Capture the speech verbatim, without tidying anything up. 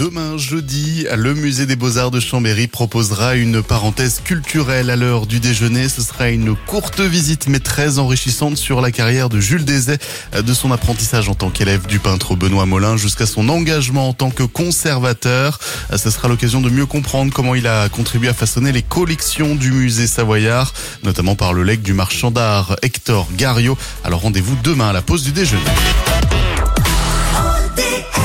demain jeudi, le musée des Beaux-Arts de Chambéry proposera une parenthèse culturelle à l'heure du déjeuner. Ce sera une courte visite mais très enrichissante sur la carrière de Jules Deset, de son apprentissage en tant qu'élève du peintre Benoît Molin jusqu'à son engagement en tant que conservateur. Ce sera l'occasion de mieux comprendre comment il a contribué à façonner les collections du musée savoyard, notamment par le legs du marchand d'art Hector Gariot. Alors rendez-vous demain à la pause du déjeuner.